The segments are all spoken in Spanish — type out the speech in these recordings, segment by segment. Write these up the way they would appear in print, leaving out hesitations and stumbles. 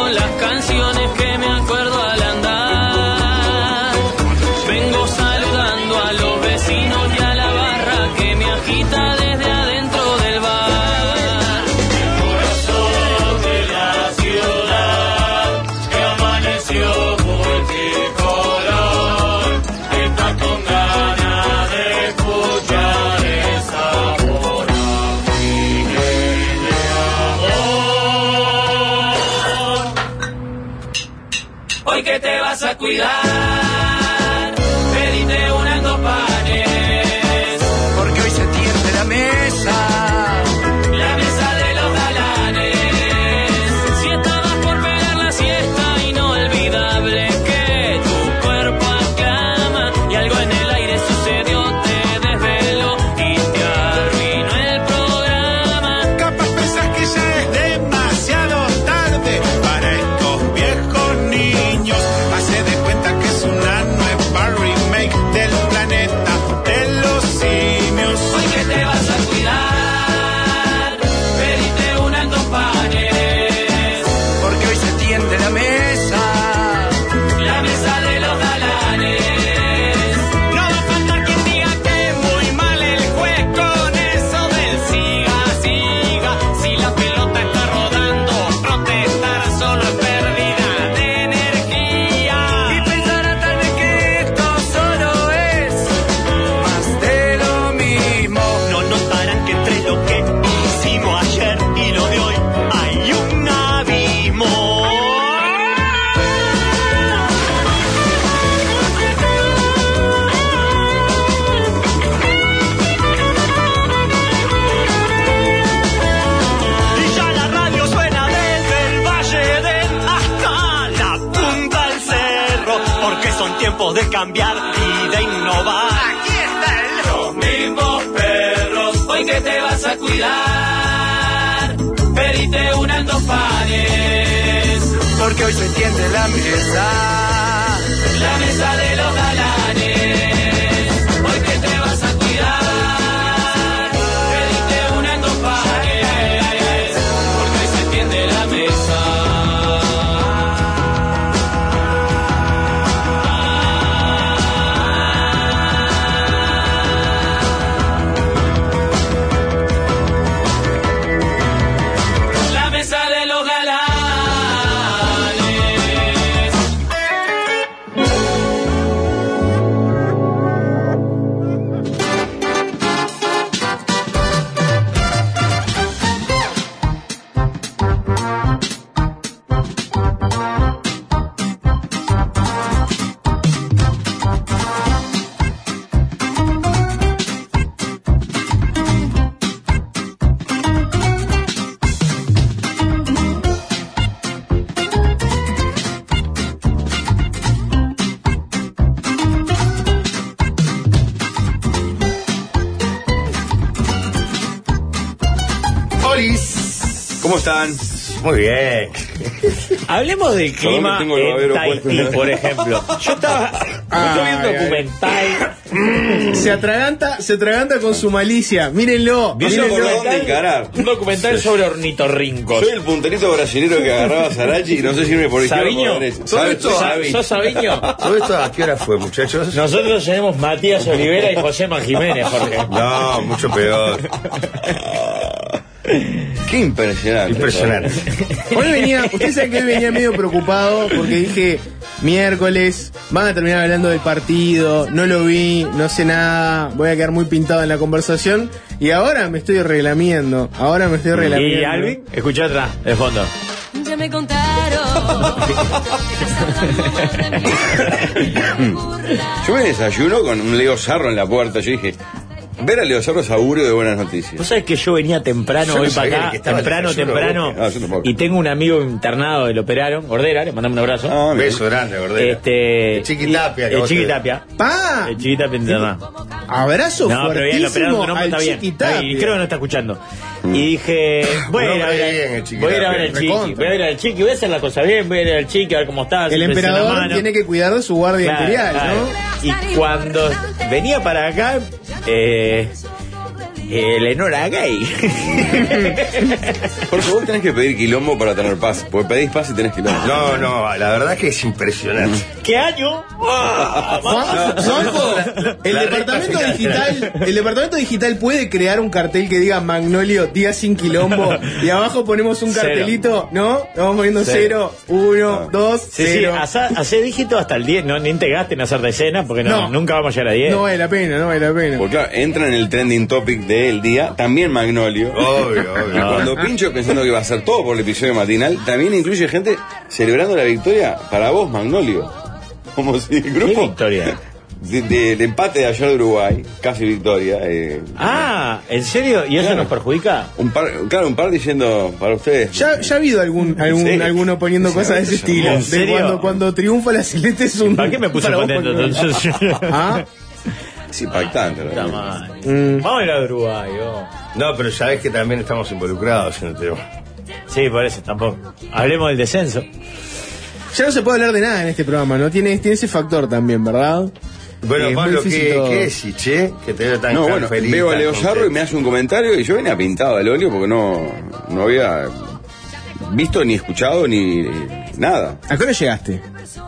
son las canciones que me acuerdo al andar. Vengo saludando a los vecinos y a la barra que me agita desde adentro del bar. El corazón de la ciudad que amaneció multicolor está con ganas de escuchar esa voz de amor. Hoy que te vas a cuidar, pedite unas 2 panes, porque hoy se tiende la mesa. la mesa de los galanes. Si estabas por pegar la siesta, inolvidable que tu cuerpo aclama y algo en el aire sucedió, te desveló y te arruinó el programa. Capaz pensás que ya es demasiado tarde para estos viejos niños. Hace de cuenta que es una nueva remake del planeta de los simios. Hoy que te vas a cuidar, pedite unas 2 panes, Porque hoy se tiende la mesa. la mesa de los galanes. No va a faltar quien diga que muy mal el juez con eso del siga, siga. Si la pelota está rodando, protestar solo es pérdida de energía. Y pensará tal vez que esto solo es más de lo mismo. No notarán que entre lo que hicimos ayer y lo de hoy hay un abismo. Y ya la radio suena desde el Valle del hasta la punta del cerro, porque son tiempos de cambiar y de innovar. Aquí está Los mismos perros, hoy que te vas a cuidar, pedite unas 2 panes, porque hoy se tiende la mesa. la mesa de los galanes. Hoy que te vas a cuidar, pedite unas 2 panes, porque hoy se tiende la mesa. La mesa de los galanes. ¿Cómo están? Muy bien. Hablemos del clima tengo el en babero Tahití, puesto. por ejemplo. Yo estaba viendo un documental. Se atraganta con su malicia. Mírenlo. No sé por dónde encarar. Un documental sobre ornitorrincos. Soy el punterito brasilero que agarraba a Sarachi y no sé si irme por izquierda o ¿Sabiño? por derecha. ¿Todo esto? Sabi. ¿Sos Sabiño? ¿Todo esto a qué hora fue, muchachos? Nosotros tenemos Matías Olivera y José Jiménez, Jorge. No, mucho peor. Qué impresionante. Impresionante. Hoy venía, ustedes saben que hoy venía medio preocupado porque dije, miércoles, van a terminar hablando del partido, no lo vi, no sé nada, voy a quedar muy pintado en la conversación y ahora me estoy relamiendo. ¿Y Alvin? Escuchá atrás, de fondo. Ya me contaron. Yo me desayuno con un Leo Sarro en la puerta. Yo dije, ver a Leo Sarro es augurio de buenas noticias. Vos sabés que yo venía temprano Yo no hoy sabía para que acá, estaba el desayuno, temprano, Ah, yo tampoco. y tengo un amigo internado que lo operaron, Gordera, le mandamos un abrazo. Ah, Un bien. beso grande, Gordera. El Chiquitapia, que El vos te- Chiquitapia. ¡Pa! El Chiquitapia internado. Abrazo No, pero bien, lo operaron, fuertísimo tu nombre al está bien. Chiquitapia. Y creo que no está escuchando. Y dije, voy a ir a nombre ver bien, el al Chiquitapia, voy a ir a ver al Chiqui, recontra. voy a ver al Chiqui, voy a hacer la cosa bien, voy a ir al Chiqui a ver cómo está. El siempre sin la emperador mano. tiene que cuidar de su guardia Claro, imperial, claro. ¿no? Y cuando venía para acá, Lenora gay. Porque vos tenés que pedir quilombo para tener paz. Porque pedís paz y tenés quilombo. No, la verdad que es impresionante. ¿Qué año? Juanjo, el departamento digital puede crear un cartel que diga Magnolio, día sin quilombo, y abajo ponemos un cartelito, ¿no? Vamos poniendo 0, 1, 2, Sí, 0. hace dígito hasta el 10, no, ni te gastes en hacer decena porque nunca vamos a llegar a 10. No vale la pena. Porque claro, entra en el trending topic del día, también Magnolio. Obvio. Y cuando pincho pensando que va a ser todo por el episodio matinal, también incluye gente celebrando la victoria para vos, Magnolio. Como si el grupo... ¿Qué victoria? Del empate de ayer de Uruguay, casi victoria. ¿En serio? ¿Y eso Claro. nos perjudica? Un par diciendo para ustedes. Ya ha habido alguno poniendo cosas de ese estilo. ¿En serio? Cuando triunfa la Celeste es un... ¿Para qué me puse para vos, contento Magnolio. entonces? ¿Ah? Es impactante. Puta realmente. madre. Vamos a ir a Uruguay, vos. No, pero sabés que también estamos involucrados en el tema. Sí, por eso tampoco. Hablemos del descenso. Ya no se puede hablar de nada en este programa, ¿no? Tiene ese factor también, ¿verdad? Bueno, Es Pablo, muy difícil todo. ¿qué decís, che? Que te veo tan No, bueno, feliz. veo a tan Leo Sarro y contento. me hace un comentario y yo venía pintado al óleo porque no había visto ni escuchado ni nada. ¿A qué hora llegaste?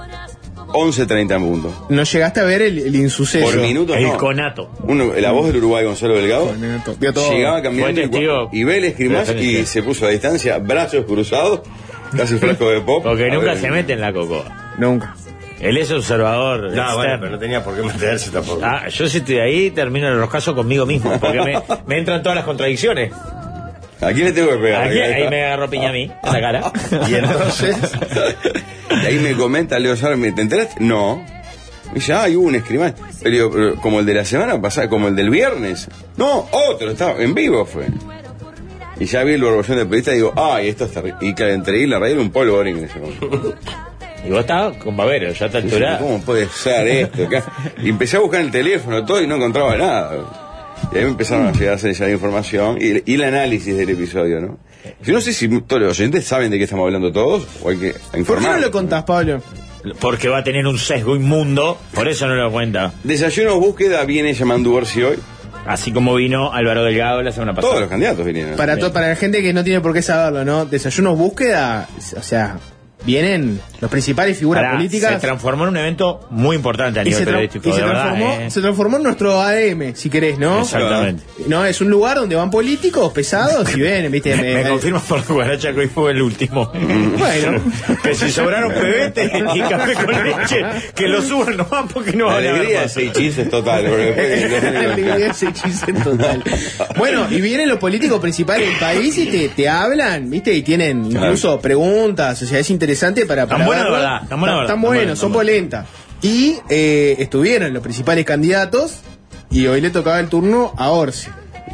11:30 en punto. No llegaste a ver el insuceso. Por minutos El no. conato. La voz del Uruguay, Gonzalo Delgado, Vio todo. llegaba caminando Fue testigo y ve el escrimas de la y defensa. se puso a distancia, brazos cruzados, casi fresco de pop. Porque A nunca ver, se mete en la cocoa. Nunca. Él es observador No, externo. bueno, pero no tenía por qué meterse tampoco. Yo si estoy ahí termino el roscazo conmigo mismo, porque me entran todas las contradicciones. ¿A quién le tengo que pegar? Aquí, ahí me agarró piña a mí, en la cara. Y entonces, Y ahí me comenta Leo Sarro, ¿te enteraste? No. Me dice, hubo un escribano. Pero como el de la semana pasada, como el del viernes. No, otro, estaba en vivo fue. Y ya vi el borbollón de periodista y digo, esto está terrible. Y claro, entre ahí la radio era un polvorín en ese momento. Y vos estabas con Babero, ya a esta Y yo, altura. ¿cómo puede ser esto? Y empecé a buscar en el teléfono todo y no encontraba nada. Y ahí me empezaron a llegar esa información y el análisis del episodio, ¿no? Yo no sé si todos los oyentes saben de qué estamos hablando todos o hay que ¿Por qué informar. no lo contás, Pablo? Porque va a tener un sesgo inmundo, por eso no lo cuenta. Desayuno búsqueda viene llamando Ursi hoy. Así como vino Álvaro Delgado la semana pasada. Todos los candidatos vinieron. Para la gente que no tiene por qué saberlo, ¿no? Desayunos búsqueda, o sea, vienen los principales figuras Pará, políticas. se transformó en un evento muy importante a Y nivel se, periodístico, y se de verdad, transformó, se transformó en nuestro ADM, si querés, ¿no? Exactamente. No, es un lugar donde van políticos pesados y ven, ¿viste? Me confirmas por Guaracha que hoy fue el último. Bueno, Que si sobraron pebetes y café con leche, que lo suban nomás porque no La van a alegría de haber 6 chistes total. Porque alegría después, ese chiste total. Bueno, y vienen los políticos principales del país y te hablan, ¿viste? Y tienen incluso preguntas, o sea, es interesante para Tan bueno de verlo. verdad, tan bueno de verdad. Tan Tan buenos, bueno, son tan bueno. polentas. Y estuvieron los principales candidatos y hoy le tocaba el turno a Orsi.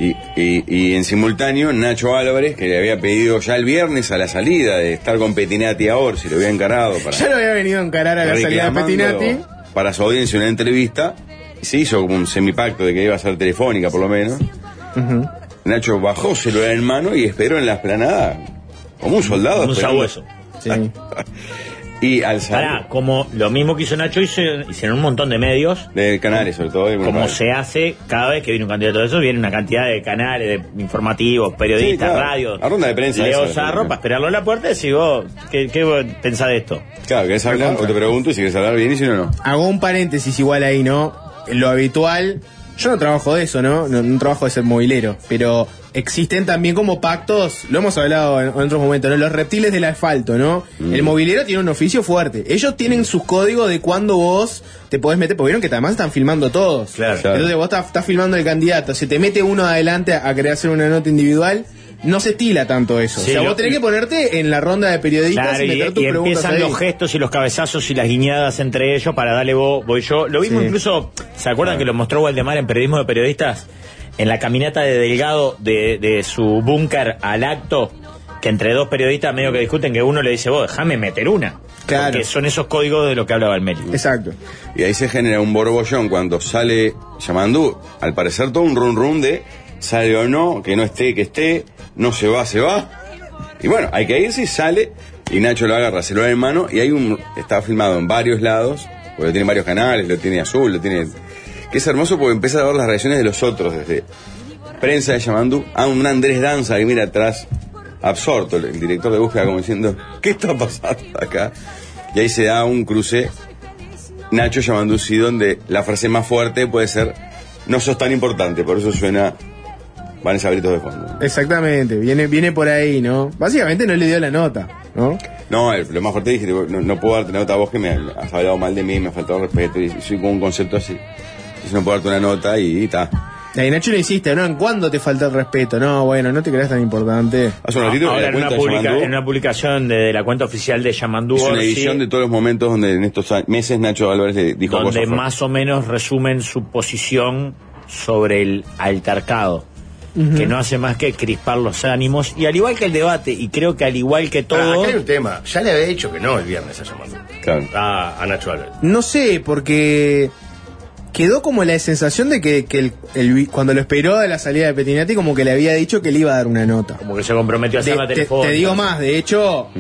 y en simultáneo, Nacho Álvarez, que le había pedido ya el viernes a la salida de estar con Petinati a Orsi, lo había encarado para. Ya lo había venido a encarar a la salida de reclamando Petinati. para su audiencia una entrevista. Se hizo como un semipacto de que iba a ser telefónica, por lo menos. Nacho bajó celular en mano y esperó en la esplanada como un soldado. un esperando. sabueso. Sí. Y al salir Pará, como lo mismo que hizo Nacho, hicieron un montón de medios. de canales, sobre todo. Como se hace cada vez que viene un candidato de esos, viene una cantidad de canales de informativos, periodistas, Sí, claro. radios. La ronda de prensa Leo esa, Sarro, ¿no? para esperarlo en la puerta y decís vos, ¿qué vos pensás de esto? Claro, ¿querés hablar? O te pregunto y si querés hablar bien y si no. Hago un paréntesis igual ahí, ¿no? Lo habitual, yo no trabajo de eso, ¿no? No trabajo de ser movilero, pero existen también como pactos, lo hemos hablado en otros momentos, ¿no? Los reptiles del asfalto, ¿no? El movilero tiene un oficio fuerte. Ellos tienen sus códigos de cuándo vos te podés meter, porque vieron que además están filmando todos. Claro. Entonces vos estás filmando el candidato, se te mete uno adelante a querer hacer una nota individual. No se estila tanto eso. Sí, o sea, lo- vos tenés que ponerte en la ronda de periodistas Claro, y meter tus y preguntas empiezan ahí. los gestos y los cabezazos y las guiñadas entre ellos para darle vos, voy yo. Lo mismo Sí. incluso, ¿se acuerdan que lo mostró Waldemar en Periodismo de Periodistas? En la caminata de Delgado de su búnker al acto, que entre dos periodistas medio que discuten, que uno le dice, vos, déjame meter una. Claro. Porque son esos códigos de lo que hablaba el Meli. Exacto. Y ahí se genera un borbollón cuando sale Yamandú. Al parecer todo un run de sale o no, que no esté, que esté, no se va, se va. Y bueno, hay que irse y sale. Y Nacho lo agarra, celular en mano. Y está filmado en varios lados, porque lo tiene varios canales, lo tiene azul, lo tiene. Que es hermoso porque empieza a ver las reacciones de los otros desde prensa de Yamandú, a un Andrés Danza que mira atrás, absorto, el director de búsqueda, como diciendo, ¿qué está pasando acá? Y ahí se da un cruce Nacho Yamandú, sí, donde la frase más fuerte puede ser, no sos tan importante, por eso suena Vanessa Britos de fondo. Exactamente, viene por ahí, ¿no? Básicamente no le dio la nota, ¿no? No, lo más fuerte dije, no puedo darte nota a vos que me has hablado mal de mí, me ha faltado respeto, y soy con un concepto así. Entonces no puedo darte una nota y está. Y Nacho le insiste, ¿no? ¿En cuándo te falta el respeto? No, bueno, no te creas tan importante. Hace un ratito Ahora la cuenta de Yamandú, en una publicación de la cuenta oficial de Yamandú, hizo una edición de todos los momentos donde en estos meses Nacho Álvarez le dijo donde cosas fuertes. más o menos resumen su posición sobre el altercado, que no hace más que crispar los ánimos, y al igual que el debate, y creo que al igual que todo... Acá hay un tema. Ya le había dicho que no el viernes a Yamandú. Claro. A Nacho Álvarez. No sé, porque quedó como la sensación de que cuando lo esperó de la salida de Pettinati, como que le había dicho que le iba a dar una nota. Como que se comprometió a hacer la telefónica. Te digo más, de hecho,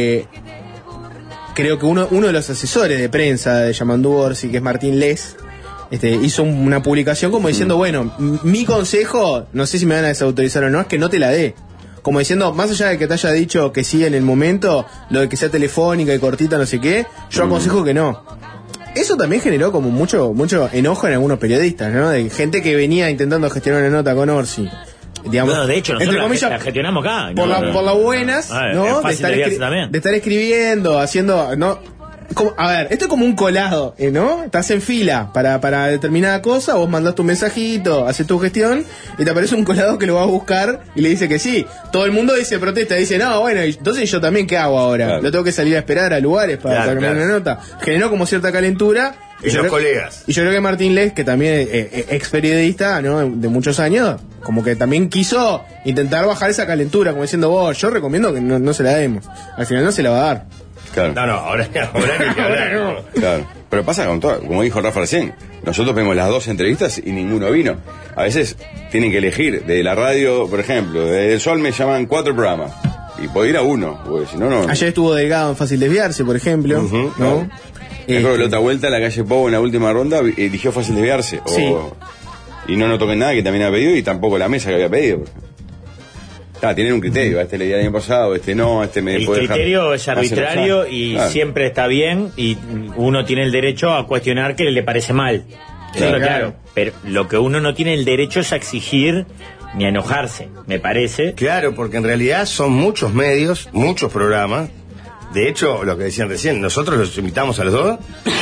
creo que uno de los asesores de prensa de Yamandú Orsi, que es Martín Les, hizo una publicación como diciendo, bueno, mi consejo, no sé si me van a desautorizar o no, es que no te la dé. Como diciendo, más allá de que te haya dicho que sí en el momento, lo de que sea telefónica y cortita, no sé qué, yo aconsejo que no. Eso también generó como mucho enojo en algunos periodistas, ¿no? De gente que venía intentando gestionar una nota con Orsi. Digamos, Bueno, de hecho, nosotros entre comillas, la gestionamos acá. por las buenas, ¿no? Es fácil desviarse también. De estar escribiendo, haciendo, ¿no? A ver, esto es como un colado, ¿no? Estás en fila para determinada cosa, vos mandás tu mensajito, haces tu gestión, y te aparece un colado que lo va a buscar y le dice que sí. Todo el mundo dice protesta, dice, no, bueno, entonces yo también, ¿qué hago ahora? Claro. Lo tengo que salir a esperar a lugares para sacarme una nota. Generó como cierta calentura. Y los colegas. Y yo creo que Martín Les, que también es ex periodista, ¿no? De muchos años, como que también quiso intentar bajar esa calentura, como diciendo, vos, yo recomiendo que no se la demos. Al final no se la va a dar. Claro. No, ahora no hay que hablar. Claro. Pero pasa con todo, como dijo Rafa recién, nosotros vemos las 2 entrevistas y ninguno vino. A veces tienen que elegir, de la radio, por ejemplo, de El Sol me llaman 4 programas, y puedo ir a uno, porque si no. Ayer estuvo Delgado en Fácil Desviarse, por ejemplo, ¿no? Claro. Me acuerdo que la otra vuelta en la calle Pou, en la última ronda, eligió Fácil Desviarse. Sí. Y no toquen nada que también había pedido, y tampoco la mesa que había pedido. Tienen un criterio, a este le di el año pasado, no, me El puede dejar criterio es arbitrario hacer, y claro. siempre está bien, y uno tiene el derecho a cuestionar que le parece mal. Claro. Claro. Pero lo que uno no tiene el derecho es a exigir ni a enojarse, me parece. Claro, porque en realidad son muchos medios, muchos programas. De hecho, lo que decían recién, nosotros los invitamos a los dos.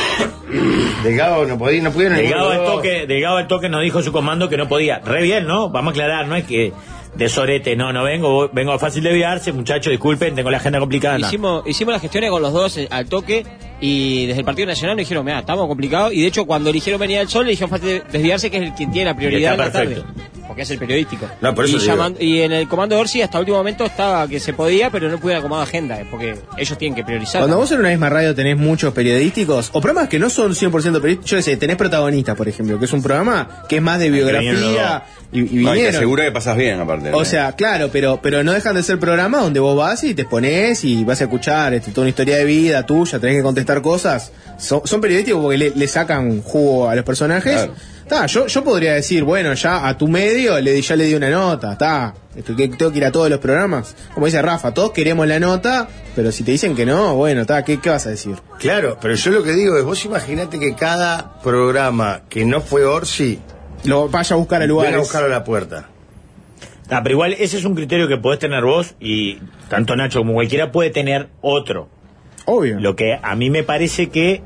Delgado no pudieron. Delgado al toque nos dijo su comando que no podía. Re bien, ¿no? Vamos a aclarar, no es que de sorete, no vengo a Fácil Desviarse, muchachos, disculpen, tengo la agenda complicada. Hicimos las gestiones con los dos al toque, y desde el Partido Nacional nos dijeron, mira, estamos complicados, y de hecho cuando eligieron venir al Sol le dijeron Fácil Desviarse, que es el quien tiene la prioridad en la tarde, porque es el periodístico. No, por eso y en el comando de Orsi hasta último momento estaba que se podía, pero no pudieron acomodar agenda, porque ellos tienen que priorizar. Cuando vos en una misma radio tenés muchos periodísticos, o programas que no son 100% periodísticos, yo sé, tenés Protagonistas, por ejemplo, que es un programa que es más de biografía, y No, y te vinieron. asegura que pasas bien, aparte. O sea, claro, pero no dejan de ser programas donde vos vas y te exponés y vas a escuchar toda una historia de vida tuya, tenés que contestar cosas. Son periodísticos porque le sacan jugo a los personajes. Claro. Yo podría decir, bueno, ya a tu medio ya le di una nota, que tengo que ir a todos los programas. Como dice Rafa, todos queremos la nota, pero si te dicen que no, bueno, ¿qué vas a decir? Claro, pero yo lo que digo es, vos imaginate que cada programa que no fue Orsi Lo vaya a buscar a lugares. venga a buscar a la puerta. Pero igual ese es un criterio que podés tener vos, y tanto Nacho como cualquiera puede tener otro. Obvio. Lo que a mí me parece que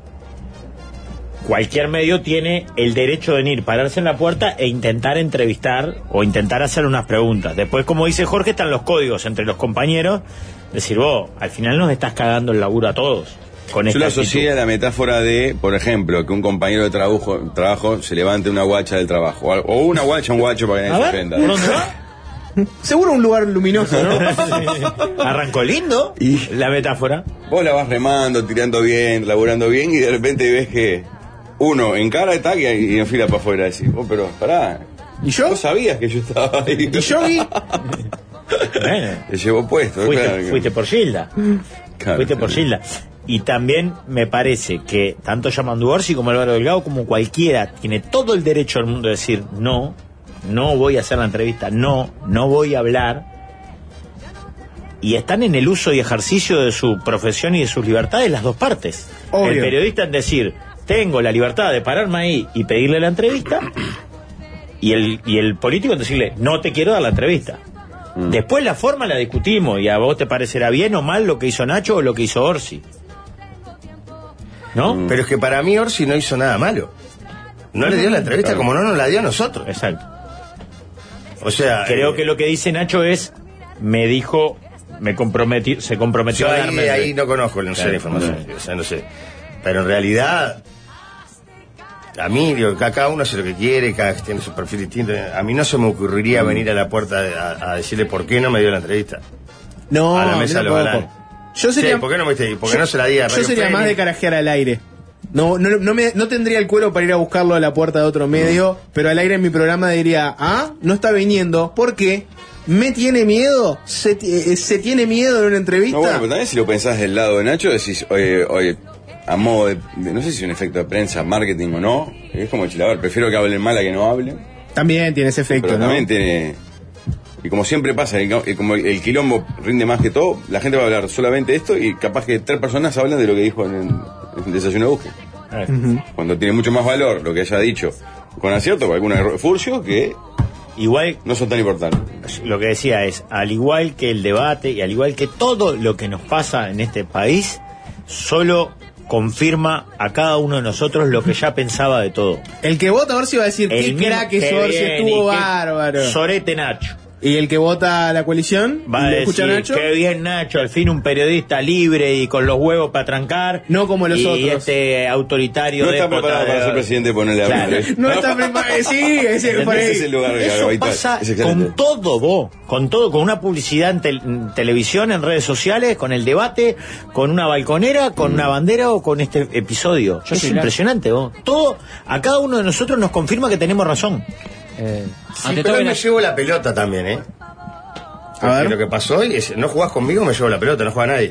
cualquier medio tiene el derecho de venir, pararse en la puerta e intentar entrevistar o intentar hacer unas preguntas. Después, como dice Jorge, están los códigos entre los compañeros. Decir, vos, al final nos estás cagando el laburo a todos. Con Yo lo esta asocié a la metáfora de, por ejemplo, que un compañero de trabajo se levante una guacha del trabajo. O una guacha, un guacho para que nadie se ofenda. ¿Por dónde va? Seguro un lugar luminoso, ¿no? Arrancó lindo la metáfora. Vos la vas remando, tirando bien, laburando bien, y de repente ves que uno en cara está y en fila para afuera. Decís, pero pará. ¿Y yo? Vos sabías que yo estaba ahí. ¿Y yo vi? Bueno, Te llevó puesto. claro que- fuiste por Gilda. Claro, Fuiste por sí. Gilda. Y también me parece que tanto Yamandú Orsi como Álvaro Delgado, como cualquiera, tiene todo el derecho del mundo de decir no, no voy a hacer la entrevista, no voy a hablar, y están en el uso y ejercicio de su profesión y de sus libertades las dos partes. Obvio. El periodista en decir, tengo la libertad de pararme ahí y pedirle la entrevista, y el político en decirle, no te quiero dar la entrevista. Después la forma la discutimos, y a vos te parecerá bien o mal lo que hizo Nacho o lo que hizo Orsi, ¿no? Pero es que para mí Orsi no hizo nada malo. No le dio la entrevista como no nos la dio a nosotros. Exacto. O sea... Creo que lo que dice Nacho es, me dijo, se comprometió yo a darme... ahí no conozco, no sé la información, o sea, no sé. Pero en realidad, a mí, digo, cada uno hace lo que quiere, cada uno tiene su perfil distinto. A mí no se me ocurriría venir a la puerta a decirle por qué no me dio la entrevista. No, a la mesa de los galanes. Yo sería... Sí, ¿por qué no me diste? ¿Por qué no se la di a Yo Radio sería Fénix? más de carajear al aire. No tendría el cuero para ir a buscarlo a la puerta de otro medio, pero al aire en mi programa diría, no está viniendo, ¿por qué? ¿Me tiene miedo? ¿Se tiene miedo en una entrevista? No, bueno, pero también si lo pensás del lado de Nacho, decís, oye, a modo de, no sé si es un efecto de prensa, marketing o no, es como decir, a ver, prefiero que hablen mal a que no hablen. También tiene ese efecto, Pero ¿no? también tiene... Y como siempre pasa, como el quilombo rinde más que todo, la gente va a hablar solamente de esto y capaz que 3 personas hablan de lo que dijo en el desayuno de Busque. Cuando tiene mucho más valor lo que haya dicho con acierto, con algún error furcio, que igual no son tan importantes. lo que decía es, al igual que el debate y al igual que todo lo que nos pasa en este país, solo confirma a cada uno de nosotros lo que ya pensaba de todo. El que vota Orsi va a decir, qué crack es Orsi, estuvo bárbaro. Sorete Nacho. Y el que vota a la coalición, Va a ¿lo escucha decir, Nacho? qué bien Nacho, al fin un periodista libre y con los huevos para trancar. No como los y otros. este autoritario No está déspota preparado para ser presidente y ponerle a Claro. hablar. No está preparado, sí, ese por ahí. Ese es el lugar Eso habitual. pasa Es excelente. con todo, vos, con todo, con una publicidad en televisión, en redes sociales, con el debate, con una balconera, con una bandera o con este episodio. Yo Es soy impresionante, vos. Todo, a cada uno de nosotros nos confirma que tenemos razón. Sí, Ante pero todo, me llevo la pelota también, ¿eh? A ver. Porque lo que pasó hoy es, no jugás conmigo, me llevo la pelota, no juega nadie.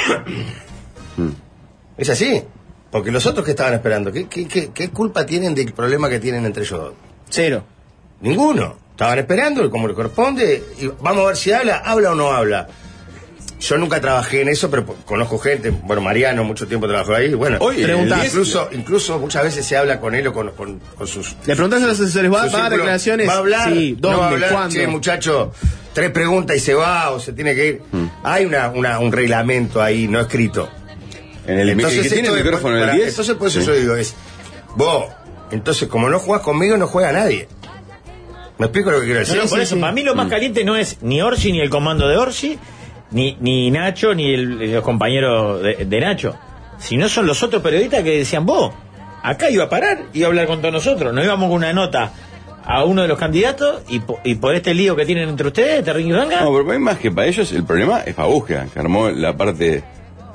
Es así. Porque los otros que estaban esperando, ¿qué culpa tienen del problema que tienen entre ellos dos? Cero. Ninguno. Estaban esperando, como le corresponde, y vamos a ver si habla o no habla. Yo nunca trabajé en eso, pero conozco gente, bueno, Mariano mucho tiempo trabajó ahí, bueno, Oye, Preguntás. incluso muchas veces se habla con él o con sus... Le preguntás a los asesores, ¿va a sus dar círculos. declaraciones? ¿Va a hablar? Sí, ¿dónde? ¿No va a hablar? ¿Cuándo? Che, muchacho, 3 preguntas y se va o se tiene que ir. Hay un reglamento ahí no escrito. En el que tiene esto el es- micrófono en el para- 10. Entonces por eso Sí. yo digo, vos, entonces como no jugás conmigo, no juega nadie. ¿Me explico lo que quiero decir? No, por eso, para mí lo más caliente no es ni Orsi, ni el comando de Orsi, ni Nacho, ni los compañeros de Nacho, sino son los otros periodistas que decían, vos, acá iba a parar, iba a hablar con todos nosotros, nos íbamos con una nota a uno de los candidatos y por este lío que tienen entre ustedes, Terrín y Ranga. No, pero para mí más que para ellos, el problema es para Búsqueda, que armó la parte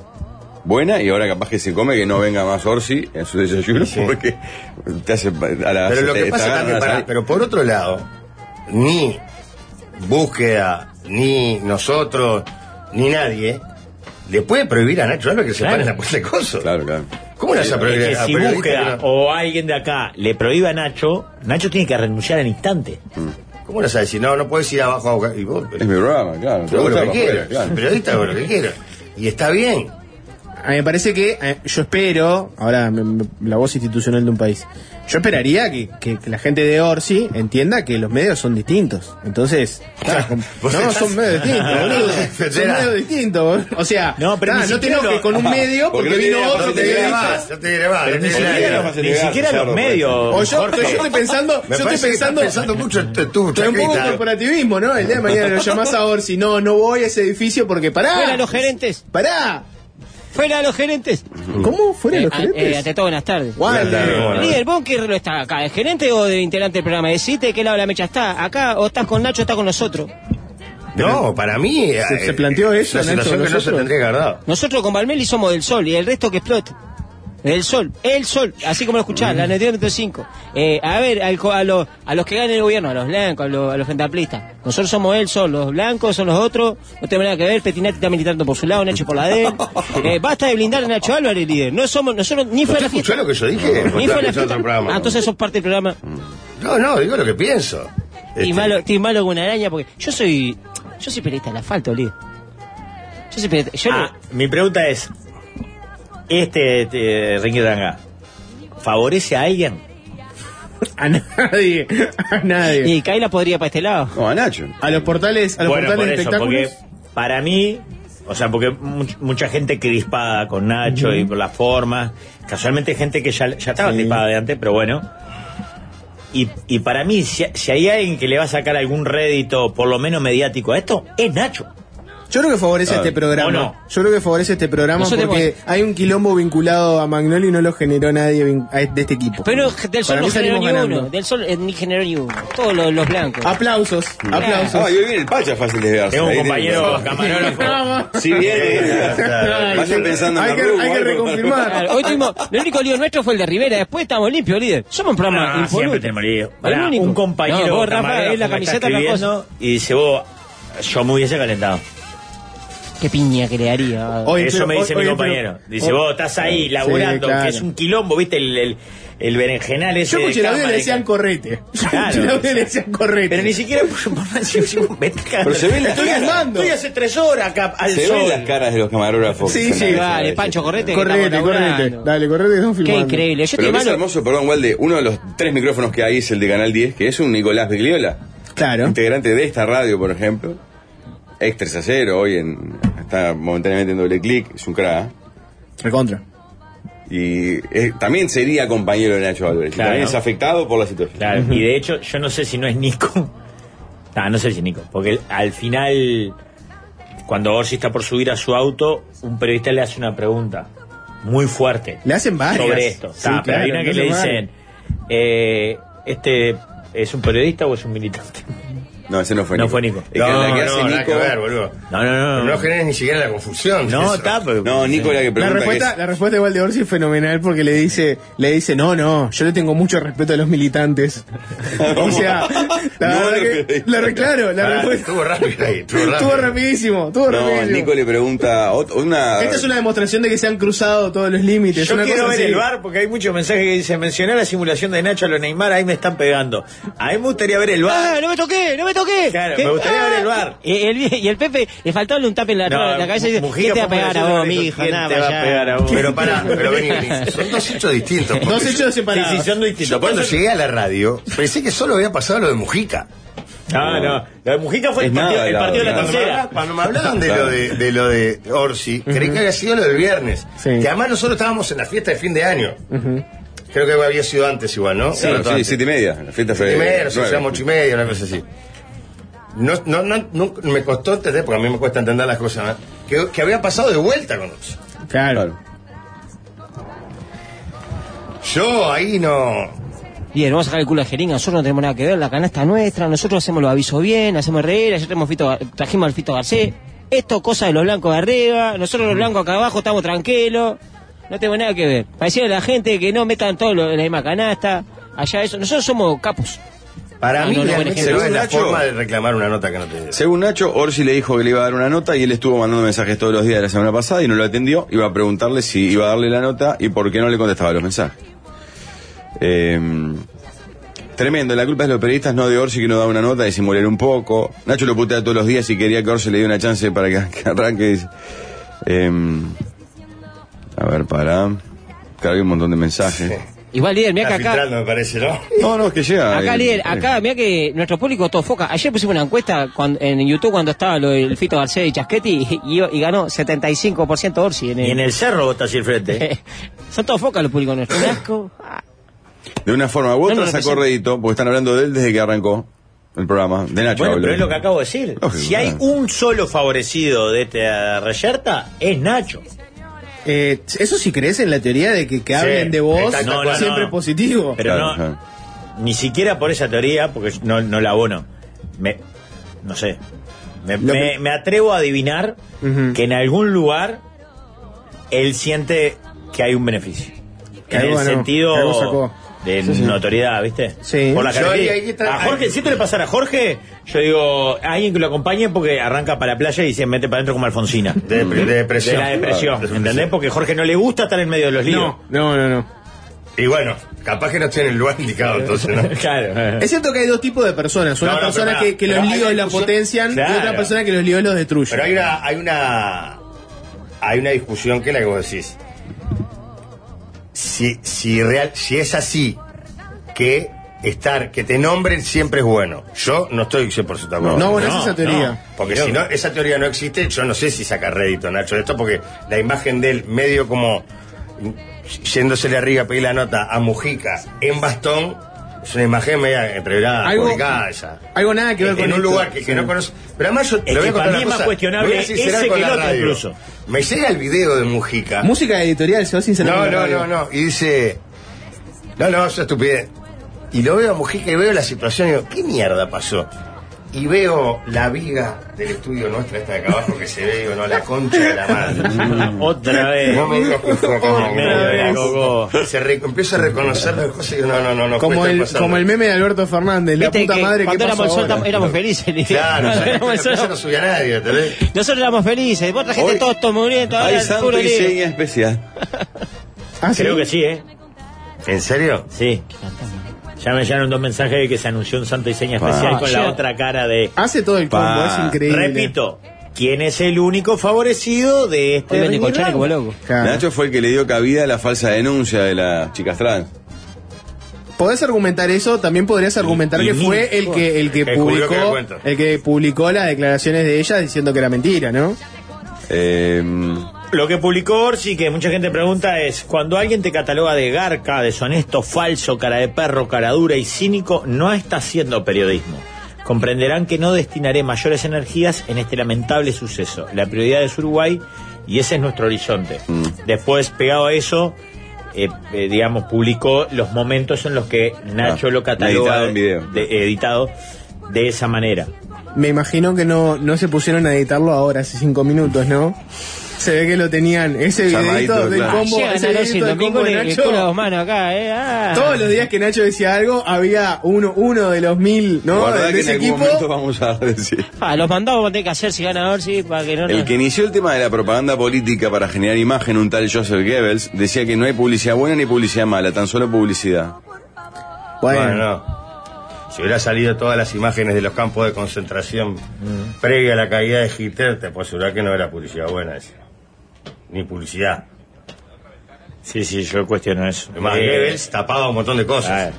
buena y ahora capaz que se come que no venga más Orsi en su desayuno porque te hace a la Pero lo que pasa también, pero por otro lado, ni Búsqueda, ni nosotros, ni nadie le puede prohibir a Nacho Álvarez que se Claro. pare en la puerta de coso. Claro, claro. ¿Cómo le vas a prohibir Es que a si periodista Búsqueda que no- o alguien de acá le prohíbe a Nacho tiene que renunciar al instante. ¿Cómo le vas a decir? No puedes ir abajo a buscar. Y vos, Es mi programa, claro. yo hago lo que Te gusta, quiera. afuera, claro. El periodista hago lo que quiera. Y está bien. A mí me parece que, yo espero, ahora la voz institucional de un país, yo esperaría que la gente de Orsi entienda que los medios son distintos. Entonces, Vos no, estás- son medios distintos, boludo. Son Espera. medios distintos, boludo. O sea, No, pero ni no te siquiera enojes lo- con un medio Porque porque no vino tiene- otro no te periodista. No te diré más. Pero no te ni diré siquiera, nada. ni siquiera los medios. O yo Jorge. estoy pensando, Me yo parece estoy que estás pensando mucho en tu Estoy un poco chaqueta. corporativismo, ¿no? El día de mañana lo llamás a Orsi, no voy a ese edificio porque pará. Fuera los gerentes. Pará. Fuera los gerentes. ¿Cómo? ¿Fuera los gerentes? Ante todo, buenas tardes. Walter. Líder, ¿vos qué rol está acá? ¿De gerente o de integrante del programa? Decite qué lado de la mecha está. Acá o estás con Nacho o estás con nosotros. No, para mí. ¿Se planteó eso, La Nacho, situación que no se nosotros? tendría que haber dado. Nosotros con Balmeli somos del sol y el resto que explote. El sol, así como lo escuchás, la Neteo 5. A ver, a los que ganen el gobierno, a los blancos, a los frente amplistas. Nosotros somos el sol, los blancos son los otros, no tenemos nada que ver, Petinati está militando por su lado, Nacho por la de él. Basta de blindar a Nacho Álvarez, líder. No somos, nosotros ni fue a la ¿Usted escuchó fiesta. lo que yo dije? Ni fue a la Estaba escuchando fiesta. otro programa. Ah, entonces sos parte del programa. No, digo lo que pienso. Estoy malo con una araña porque yo soy periodista del asfalto, líder. Yo soy periodista. Mi pregunta es, Ringy Ranga, ¿favorece a alguien? A nadie. Y Kaila podría para este lado. No, a Nacho. A los portales, Por de eso, espectáculos. porque para mí, o sea, porque mucha gente crispada con Nacho y por la forma, casualmente gente que ya estaba crispada de antes, pero bueno. Y para mí, si hay alguien que le va a sacar algún rédito, por lo menos mediático a esto, es Nacho. Yo creo que favorece este programa. ¿O no? Yo creo que favorece este programa Nosotros porque hay un quilombo vinculado a Magnoli y no lo generó nadie de este equipo. Pero del Sol Para no mí generó salimos ni ganando. uno. Del Sol ni generó ni uno. Todos los blancos. Aplausos. Ah, y hoy viene el Pacha, fácil de desviarse. Tengo un Ahí compañero tenés- camarógrafo. Si viene, vayan pensando en Hay la que rumba, algo. reconfirmar. Claro, hoy tuvimos, el único lío nuestro fue el de Rivera. Después estamos limpios, líder. Somos un programa Siempre impoluto. tenemos lío. El único. Un compañero No, vos, Rafa, camarógrafo es la me está camiseta escribiendo y dice, vos, yo me hubiese calentado. Qué piña que le daría. Oye, Eso pero- me dice mi oye, compañero. pero- Dice, vos estás ahí laburando, Sí, claro. que es un quilombo, ¿viste? El berenjenal ese Yo de escuché la audio y cámara le decían que- correte. Yo Claro. escuché la audio y le decían correte. Pero ni siquiera Pero se ven las Estoy caras. filmando. Estoy hace 3 horas acá al Se sol. ven las caras de los camarógrafos. Sí, sí, Vale, Pancho, correte. que Correte, estamos correte. laburando. Dale, correte, que estamos Qué filmando. increíble. Yo Pero estoy lo que es malo. hermoso, perdón, Walde, uno de los 3 micrófonos que hay es el de Canal 10, que es un Nicolás Bigliola, Claro. integrante de esta radio, por ejemplo, ex 3 a 0, hoy está momentáneamente en Doble Clic, es un crack. Recontra. Y también sería compañero de Nacho Álvarez. Claro. También es afectado por la situación. Claro, y de hecho, yo no sé si no es Nico. No sé si es Nico. Porque al final, cuando Orsi está por subir a su auto, un periodista le hace una pregunta muy fuerte Le hacen varias. sobre esto. Sí, Pero hay claro, una que le le hacen dicen, ¿este es un periodista o es un militante? No, ese no fue No Nico. fue Nico. Es que la que hace nada Nico. que ver, boludo. No. No generes ni siquiera la confusión. No, Eso. está, pero... No, Nico era que La pregunta que respuesta igual de Orsi es fenomenal porque le dice, no, yo le tengo mucho respeto a los militantes. O sea, la No, verdad que, claro, la respuesta Estuvo rápido ahí, estuvo rapidísimo, No, Nico le pregunta una. Esta es una demostración de que se han cruzado todos los límites. Yo una quiero cosa ver así. el bar porque hay muchos mensajes que dicen mencionar la simulación de Nacho a los Neymar, ahí me están pegando. A mí me gustaría ver el bar. No me toqué. Claro, ¿Qué? me gustaría ver el bar. Y el Pepe, le faltaba un tape en la cabeza y dice, Mujica ¿quién te va a fue pegar a uno vos, que mi dijo, hija? ¿quién Nada, te va a pegar a vos? Pero pará, pero vení. Son dos hechos distintos. porque Dos hechos separados. Sí, son distintos. Yo cuando llegué a la radio, pensé que solo había pasado lo de Mujica. No. Lo de Mujica fue Es el partido, nada, el partido de la claro. tercera. Cuando me hablaban de, Claro. de lo de Orsi, creí que había sido lo del viernes. Sí. Que además nosotros estábamos en la fiesta de fin de año. Creo que había sido antes igual, ¿no? Sí, Un rato antes. 7:30. La fiesta fue. 7:30, nos 9. hacíamos 8:30, una cosa así. No, me costó entender, porque a mí me cuesta entender las cosas, ¿no? que había pasado de vuelta con Orsi. Claro. Yo ahí no. Bien, vamos a sacar el culo de jeringa, nosotros no tenemos nada que ver, la canasta es nuestra, nosotros hacemos los avisos bien, hacemos Herrera, ya trajimos al Fito Garcés, esto cosa de los blancos de arriba, nosotros los blancos acá abajo estamos tranquilos, no tenemos nada que ver. Parecía a la gente que no metan todo en la misma canasta, allá eso, nosotros somos capos. Para Ah, mí no, no, realmente buen no ejemplo. es la Nacho. forma de reclamar una nota que no te. Según Nacho, Orsi le dijo que le iba a dar una nota y él estuvo mandando mensajes todos los días de la semana pasada y no lo atendió. Iba a preguntarle si iba a darle la nota y por qué no le contestaba los mensajes. Tremendo, la culpa es de los periodistas, no de Orsi que no da una nota, disimular un poco. Nacho lo putea todos los días y quería que Orsi le diera una chance para que arranque. Dice. A ver, Claro, hay un montón de mensajes. Igual, líder, mira que Está acá... filtrando, me parece, ¿no? No, es que llega. Acá, líder, acá, mira que nuestro público todo foca. Ayer pusimos una encuesta en YouTube cuando estaba lo del Fito Garcés y Chasquetti y ganó 75% Orsi. Y en el cerro vos estás así al frente. Son todos focas los públicos nuestros. Un asco. De una forma u otra No, no, sacó representa. rédito, porque están hablando de él desde que arrancó el programa. De Nacho Bueno, hablo. pero es lo que acabo de decir. Lógico, Si hay claro. un solo favorecido de esta reyerta, es Nacho. Eso sí crees en la teoría de que hablen de vos está No, no, siempre no. positivo. Pero Claro, no, claro. ni siquiera por esa teoría, porque no la abono. No sé. Me atrevo a adivinar Ujú. que en algún lugar él siente que hay un beneficio. Que En algo el ganó, sentido que algo sacó. de Sí, sí. notoriedad, ¿viste? Sí. Por la Yo característica. ahí está- A Jorge, si esto le pasara a Jorge, yo digo, alguien que lo acompañe porque arranca para la playa y se mete para adentro como Alfonsina. De depresión. De la depresión, Claro, ¿entendés? Porque a Jorge no le gusta estar en medio de los líos. No. Y bueno, capaz que no estoy en el lugar indicado, entonces, ¿no? Claro. Es cierto que hay dos tipos de personas. Una No, persona pero que los hay líos una la discusión. potencian y Claro. otra persona que los líos los destruye. Pero hay una discusión que es la que vos decís. Si es así, que te nombren siempre es bueno. Yo no estoy 100% de acuerdo. No, bueno, esa es esa teoría. no. Porque si no, esa teoría no existe, yo no sé si saca rédito, Nacho, de esto, porque la imagen de él medio como yéndosele arriba a pedir la nota a Mujica en bastón, es una imagen media entreverada, publicada esa. Algo nada que ver con en un esto. lugar que no conoce. Pero además yo Es le voy que a contar para mí una es más cosa. cuestionable Voy a sincerar ese con que la el otro radio. incluso. Me llega el video de Mujica. Música editorial, se va sin saber. No. Y dice. No, es estupidez. Y lo veo a Mujica y veo la situación y digo, ¿qué mierda pasó? Y veo la viga del estudio nuestro, esta de acá abajo, que se ve, digo, no, la concha de la madre. Otra vez. No me digas que fue acá, no, Medio Coco. empiezo a reconocer las cosas y digo, no. Como el meme de Alberto Fernández, la Viste puta que madre que cuando pasó éramos ahora. sol éramos felices. Claro, Éramos eso sol- no subía a nadie, ¿entendés? Nosotros éramos felices. Vos trajiste Hoy todos muriendo. Hay santo y seña especial. Ah, ¿sí? Creo que sí, ¿eh? ¿En serio? Sí. Ya me llegaron 2 mensajes de que se anunció un santo y seña especial con la ya. otra cara de... Hace todo el combo, es increíble. Repito, ¿quién es el único favorecido de este Hoy vende Rini colchones Ramos? como loco. Claro. Nacho fue el que le dio cabida a la falsa denuncia de las chicas trans. Podés argumentar eso, también podrías argumentar y que ni- fue el que descubrió que era publicó cuento. el que publicó las declaraciones de ella diciendo que era mentira, ¿no? Lo que publicó Orsi, que mucha gente pregunta, es: cuando alguien te cataloga de garca, deshonesto, falso, cara de perro, cara dura y cínico, no está haciendo periodismo. Comprenderán que no destinaré mayores energías en este lamentable suceso. La prioridad es Uruguay y ese es nuestro horizonte. Después, pegado a eso, digamos, publicó los momentos en los que Nacho lo cataloga editado en video. editado de esa manera. Me imagino que no se pusieron a editarlo ahora, hace 5 minutos, ¿no? Se ve que lo tenían, ese Llamadito, videito del claro. combo, Llegan ese a los videito del domingo combo de le Nacho. culo a 2 manos acá, Todos los días que Nacho decía algo, había uno de los 1000, ¿no? Guardá De que en ese algún equipo. momento vamos a decir. Los mandados vamos a tener que hacer si gana Orsi para que no El que inició el tema de la propaganda política para generar imagen, un tal Joseph Goebbels, decía que no hay publicidad buena ni publicidad mala, tan solo publicidad. Bueno, No. Si hubiera salido todas las imágenes de los campos de concentración previa a la caída de Hitler, te puedo asegurar que no era publicidad buena esa. Ni publicidad. Sí, yo cuestiono eso. Además, Goebbels tapaba un montón de cosas.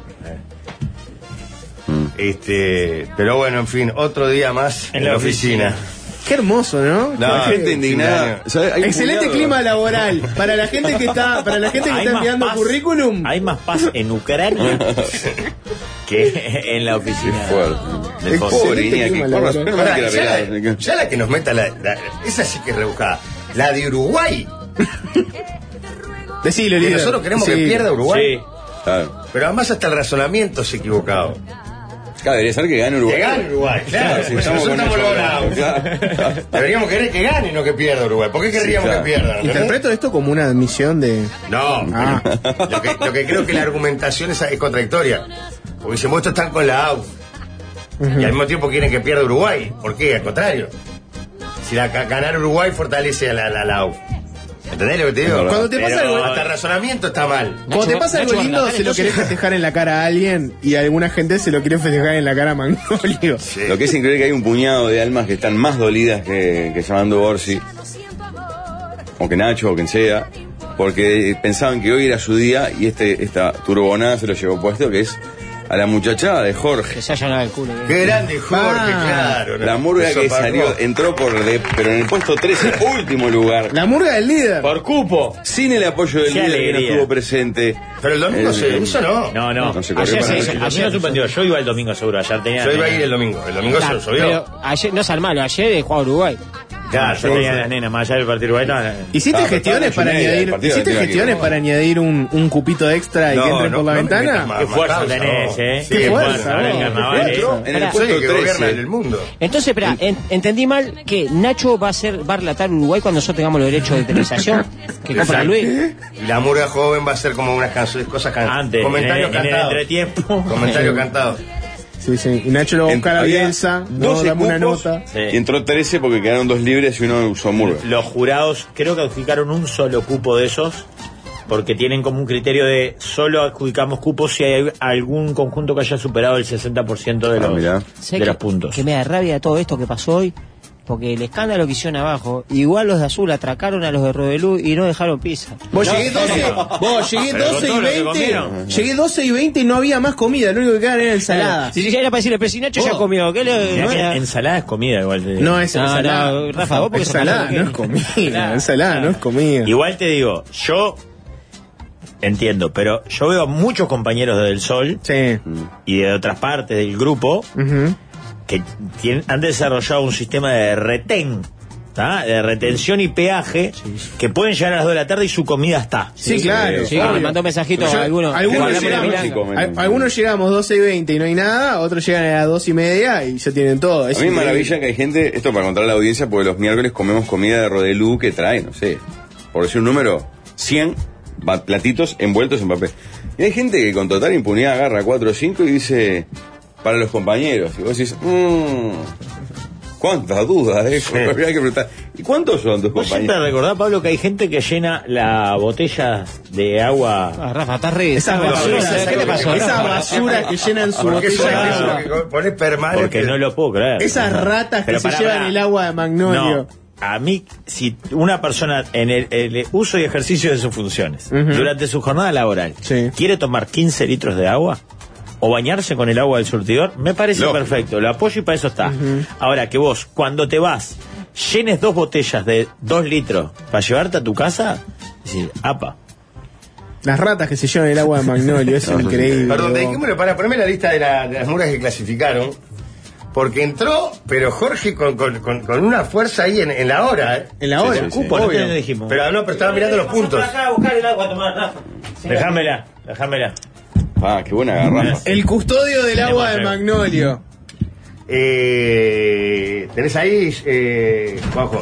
Pero bueno, en fin, otro día más en la oficina. qué hermoso, ¿no? No, La gente indignada. ¿Sabes? Hay un Excelente puñado. clima laboral para la gente que está, Hay más enviando paz- currículum. Hay más paz en Ucrania que en la oficina. Qué fuerte. del Es fondo. pobre, Iñaki. clima Por razón, laboral. no me Ahora, quiera pegar. ya la que nos meta esa sí que es rebuscada. La de Uruguay. Decilo, Que líder. nosotros queremos que Sí. pierda Uruguay. Sí. Claro. Pero además hasta el razonamiento es equivocado. Claro, debería ser que gane Uruguay. Que gane Uruguay, claro. si Pues estamos nosotros con estamos eso, logrados. claro. Deberíamos querer que gane y no que pierda Uruguay. ¿Por qué querríamos claro. que pierda? ¿No? Interpreto esto como una admisión de. No, Ah. lo que creo que la argumentación es contradictoria. Porque dicen, estos están con la AUF. Y al mismo tiempo quieren que pierda Uruguay. ¿Por qué? Al contrario. Si ganar Uruguay fortalece a la AUF. ¿Entendés lo que te digo? Cuando te pasa Pero algo- hasta el razonamiento está mal. Cuando te pasa algo Nacho lindo, Barragán, se lo querés entonces- festejar en la cara a alguien y alguna gente se lo quiere festejar en la cara a Mangolio. Sí. Lo que es increíble que hay un puñado de almas que están más dolidas que llamando Orsi, o que Nacho, o quien sea, porque pensaban que hoy era su día y esta turbonada se lo llevó puesto, que es a la muchachada de Jorge. Que se hayan dado el culo. Qué grande Jorge, Ah, claro. La murga Eso que para salió, vos. entró pero en el puesto 13, último lugar. La murga del líder. Por cupo. Sin el apoyo del Qué líder que no alegría. estuvo presente. Pero el domingo se hizo, ¿no? No. No se corrió Ayer para se nada. hizo- Ayer no suspendió. Yo iba el domingo seguro. Ayer tenía. Yo iba a ir el domingo. El domingo se subió. Pero ayer, no sean malo, ayer jugaba Uruguay. Claro, Yo tenía las nenas más allá del partido Uruguay. ¿Hiciste Ah, pero gestiones estaba para en Junela, añadir, el partido ¿hiciste de Tiro gestiones aquí. para añadir un cupito extra y que entre por la me metas ventana? más Qué fuerza causa, tenés, no. ¿eh? Sí, Qué qué fuerza, fuerza, ¿no? el carnaval, Entró en el Pará. Soy el puesto que gobierna 13. en el mundo. Entonces, espera, entendí mal que Nacho va a relatar Uruguay cuando nosotros tengamos los derechos de televisación que compra Exacto. Luis. Y la murga joven va a ser como unas canciones, cosas cantadas. Antes, Comentarios en el cantados. entretiempo. Comentarios cantados. Sí, sí. Y Nacho lo va a buscar a Había Bielsa. No, 12 dame una cupos. nota. Sí. Y entró 13 porque quedaron 2 libres y uno usó murga. Los jurados creo que adjudicaron un solo cupo de esos porque tienen como un criterio de solo adjudicamos cupos si hay algún conjunto que haya superado el 60% de mirá. de los puntos. Que me da rabia todo esto que pasó hoy, porque el escándalo que hicieron abajo, igual los de Azul atracaron a los de Rodelú y no dejaron pizza. Llegué 12 y 20 y no había más comida, lo único que quedaban era ensalada. Si ya era para decirle, pero si Nacho ya comió, ¿qué le...? Mirá que ensalada es comida igual. No es ensalada. No, Rafa, vos porque ensalada no es comida. Ensalada no es comida. Igual te digo, yo entiendo, pero yo veo a muchos compañeros de Del Sol Sí. y de otras partes del grupo Ujú. que han desarrollado un sistema de retén, ¿tá? De retención y peaje, que pueden llegar a las 2 de la tarde y su comida está. Sí, claro. Sí, me mandó mensajitos a algunos. Algunos llegamos 12 y 20 y no hay nada, otros llegan a las 2 y media y ya tienen todo. A mí me maravilla que hay gente, esto para contar a la audiencia, porque los miércoles comemos comida de Rodelú que trae, no sé, por decir un número, 100 platitos envueltos en papel. Y hay gente que con total impunidad agarra 4 o 5 y dice, para los compañeros. Y vos decís, cuántas dudas, Hay que preguntar. ¿Y cuántos son tus Vos siempre compañeros? recordás, Pablo, que hay gente que llena la botella de agua. Rafa, estás re... Esas basuras, ¿Qué te pasó? esas basuras que llenan su ¿Por qué botella. son eso? Que pones permanente. Porque no lo puedo creer. Esas ratas que Pero se pará, llevan pará. el agua de Magnolio. No, a mí, si una persona en el uso y ejercicio de sus funciones, durante su jornada laboral, Sí. quiere tomar 15 litros de agua o bañarse con el agua del surtidor, me parece Lógico. perfecto, lo apoyo y para eso está. Ahora, que vos, cuando te vas, llenes 2 botellas de 2 litros para llevarte a tu casa, decir, apa. Las ratas que se llevan el agua de Magnolio, es increíble. Perdón, vos. dedicémoslo para ponerme la lista de las murgas que clasificaron. Porque entró, pero Jorge con una fuerza ahí en la hora, ¿eh? En la hora, Sí, Cupo, no obvio. te dijimos. Pero no, pero estaba mirando los puntos. a buscar el agua a tomar, Rafa. Déjamela. Ah, qué buena garrafa. El custodio del agua de Tenemos, Magnolio. Tenés ahí, Juanjo.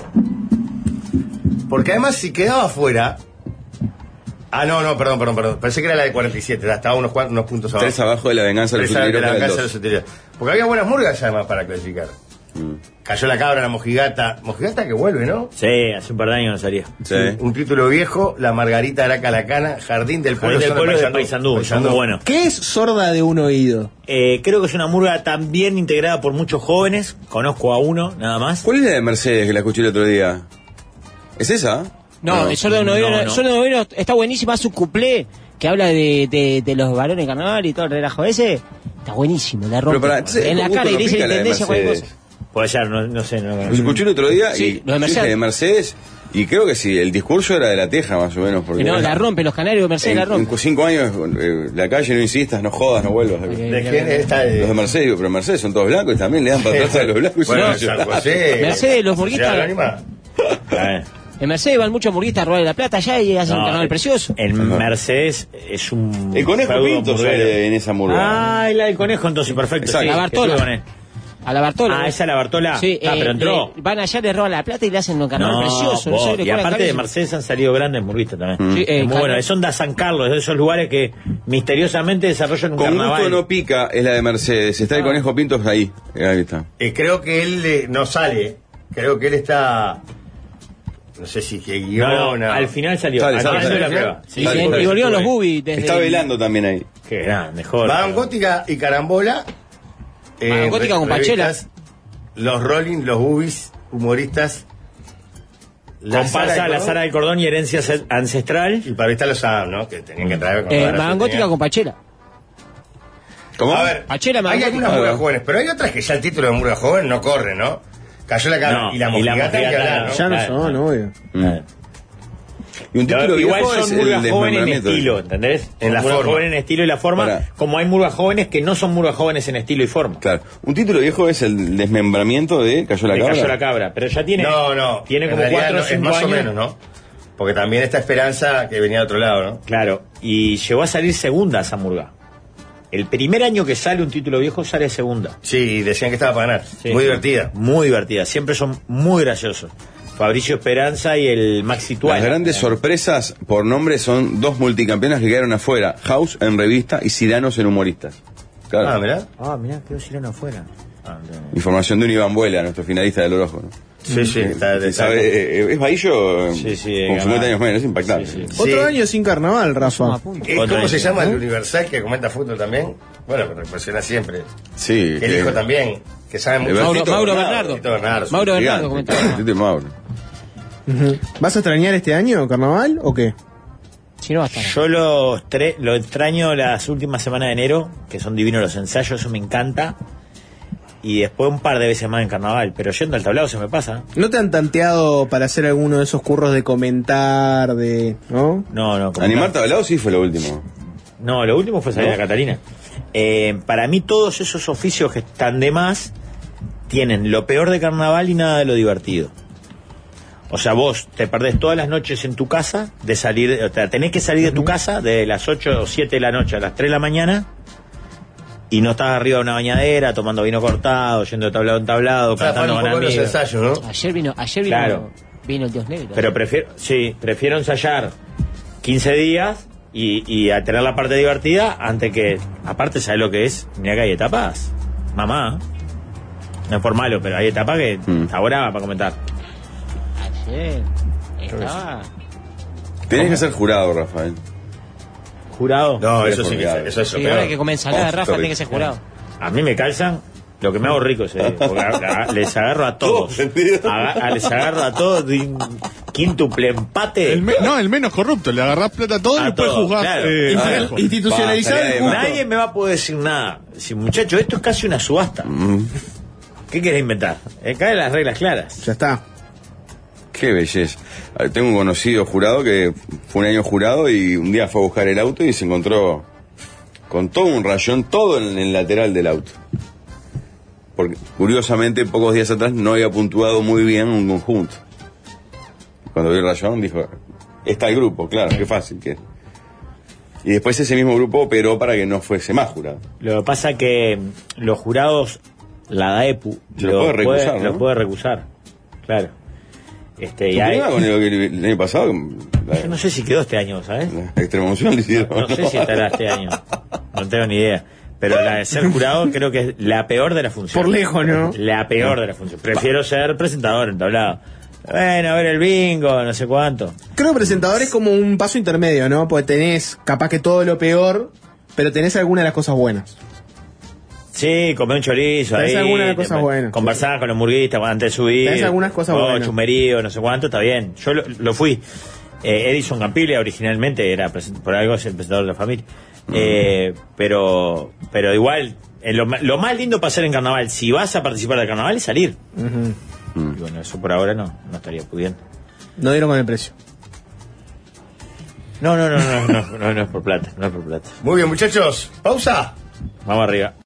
Porque además si quedaba fuera... Ah, no, perdón. Pensé que era la de 47, estaba unos puntos abajo. 3 abajo de la venganza de los Esa de utileros la para el venganza de 2. los utileros. Porque había buenas murgas además para clasificar. Cayó la cabra, la mojigata. Mojigata que vuelve, ¿no? Sí, hace un par de años no salía. Sí. Un título viejo, La Margarita Araca Lacana, Jardín del Pueblo. Jardín del Pueblo de Paysandú. Paysandú, muy bueno. ¿Qué es sorda de un oído? Creo que es una murga también integrada por muchos jóvenes. Conozco a uno, nada más. ¿Cuál es la de Mercedes que la escuché el otro día? ¿Es esa? No, el Sordo de Noveno, no. el Sordo de Noveno está buenísima, hace un cuplé que habla de los varones de carnaval y todo el relajo ese. Está buenísimo, la rompe. Pero para, entonces, en la justo cara y no le dice pica la la de intendencia cualquier Mercedes. cosa. Puede ser, no sé. Lo escuché el otro día Sí, y lo de yo dije Mercedes. de Mercedes y creo que sí, el discurso era de la Teja más o menos. Porque Que no, la rompe, los canarios de Mercedes la en rompe. 5 años, la calle no insistas, no jodas, no vuelvas. ¿De quién está? Los de Mercedes, digo, pero Mercedes son todos blancos y también le dan para atrás a los blancos. Y Bueno, son San blancos. José. Mercedes, los murguistas- ¿Sociedad Anónima? En Mercedes van muchos murguistas a robarle la plata allá y hacen un carnaval precioso. En Mercedes es un. El Conejo feudo Pinto murguero. sale en esa murga. Ah, la del conejo, entonces, perfecto. Exacto. Sí, La Bartola. que estuve con él. A la Bartola. Ah, esa es la Bartola. Sí, pero entró. van allá, le roban la plata y le hacen un carnaval No, precioso. vos, No sé, le y cobran aparte de carísimo. Mercedes han salido grandes murguistas también. Sí, Es muy carnaval. bueno. Son de San Carlos, de esos lugares que misteriosamente desarrollan un Con carnaval. gusto no pica es la de Mercedes. Está el Conejo Pinto ahí. Ahí está. Creo que él no sale. Creo que él está... No sé si que No, guiona. al final salió. Sale, Al sale, final de la sale. prueba. Sí, Sale, sí, sale. Y volvieron los estuve. boobies desde... Está velando también ahí. Qué grande, mejor. Van Gótica y Carambola. Van Gótica con Pachela. revistas, Los Rolling, los Boobies, humoristas. Comparsa, la Sara del Cordón y herencia ancestral. Y para ahí los Sam, ¿no? Que tenían que traer con Van Gótica con Pachela. ¿Cómo? A ver, Pachela, hay Magótica. algunas Ah, murgas no. jóvenes, pero hay otras que ya el título de murga joven no corre, ¿no? Cayó la cabra No, y la y la mojigata hay que mojigata hablar, ¿no? Ya no Claro. son, obvio. Y un título Igual viejo es son el murgas jóvenes en desmembramiento. estilo, ¿entendés? En la Murgas forma. jóvenes en estilo y la forma, Pará. como hay murgas jóvenes que no son murgas jóvenes en estilo y forma. Claro. Un título viejo es el desmembramiento de Cayó la Me Cabra. cayó la cabra, pero ya tiene. No. Tiene en como realidad 4 o no, 5 es más años. o menos, ¿no? Porque también esta Esperanza que venía de otro lado, ¿no? Claro, y llegó a salir segunda esa murga. El primer año que sale un título viejo sale segunda. Sí, decían que estaba para ganar. Sí, Muy sí. divertida. Muy divertida, siempre son muy graciosos. Fabricio Esperanza y el Maxi Tuana. Las grandes sorpresas por nombre son 2 multicampeonas que quedaron afuera. House en revista y Ciranos en humoristas. Claro. Ah, mirá. Ah, mirá, quedó Sireno afuera. Información de un Iván Vuela, nuestro finalista del Orojo, ¿no? Sí, sí, Es Bahillo Sí, sí, con gana. 50 años menos, es impactante. Sí, sí. Otro año sin carnaval, Rafa. ¿Cómo Otra se vez, llama ¿no? el Universal que comenta fútbol también? Bueno, pero impresiona siempre. Sí, El hijo también, que sabe mucho. Tito Mauro Bernardo. Bernardo. Tito Bernardo. Mauro Bernardo Gigante. comentaba. Tito y Mauro. Ujú. ¿Vas a extrañar este año carnaval o qué? Si no va a estar. Yo lo extraño las últimas semanas de enero, que son divinos los ensayos, eso me encanta. Y después un par de veces más en carnaval, pero yendo al tablado se me pasa. ¿No te han tanteado para hacer alguno de esos curros de comentar, ¿no? No, Animar tablado sí fue lo último. No, lo último fue salir ¿No? a Catalina. Para mí todos esos oficios que están de más tienen lo peor de carnaval y nada de lo divertido. O sea, vos te perdés todas las noches en tu casa de salir, o sea, tenés que salir de tu casa de las 8 o 7 de la noche a las 3 de la mañana y no estás arriba de una bañadera tomando vino cortado, yendo de tablado en tablado, O sea, cantando para con un poco los amigos. ensayos, ¿no? Ayer vino Claro. vino el Dios Negro. Pero prefiero ensayar 15 días y a tener la parte divertida antes que, aparte, ¿sabes lo que es? Mira que hay etapas, mamá. No es por malo, pero hay etapas que está brava para comentar. Ayer estaba. Tenés que ser jurado, Rafael. Jurado. No, Es eso sí que formidable. eso es lo Sí, ahora peor. que come ensalada, Rafa, tiene que ser jurado. A mí me calzan lo que me hago rico ese día, porque les agarro a todos. Les agarro a todos de un quíntuple empate. El menos corrupto, le agarrás plata a todo y A después todo, juzgás. claro. Parejo. Institucionalizar el culto. Nadie me va a poder decir nada. Si, muchacho, esto es casi una subasta. ¿Qué querés inventar? Caen las reglas claras. Ya está. Qué belleza. Tengo un conocido jurado que fue un año jurado y un día fue a buscar el auto y se encontró con todo un rayón, todo en el lateral del auto. Porque curiosamente pocos días atrás no había puntuado muy bien un conjunto. Cuando vio el rayón dijo, está el grupo, claro, qué fácil que es. Y después ese mismo grupo operó para que no fuese más jurado. Lo que pasa que los jurados, la DAEPU, Se lo puede recusar, ¿no? lo puede recusar. Claro. Y ¿Tu hay, problema con el año pasado? yo no sé si quedó este año, ¿sabes? La extremoción le hicieron. No sé si estará este año. No tengo ni idea. Pero la de ser jurado creo que es la peor de la función. Por lejos, ¿no? La peor de la función. Prefiero ser presentador en tablado. Bueno, a ver el bingo, no sé cuánto. Creo que presentador es como un paso intermedio, ¿no? Porque tenés capaz que todo lo peor, pero tenés algunas de las cosas buenas. Sí, comé un chorizo Tenés ahí. algunas cosas buenas. Conversar con los murguistas antes de subir. Tenés algunas cosas buenas. Chumerío, no sé cuánto, está bien. Yo lo fui. Edison Campiglia originalmente era por algo es el presentador de la familia. Pero igual, lo más lindo para hacer en carnaval, si vas a participar del carnaval, es salir. Y bueno, eso por ahora no estaría pudiendo. No dieron con el precio. No es por plata, no es por plata. Muy bien, muchachos. Pausa. Vamos arriba.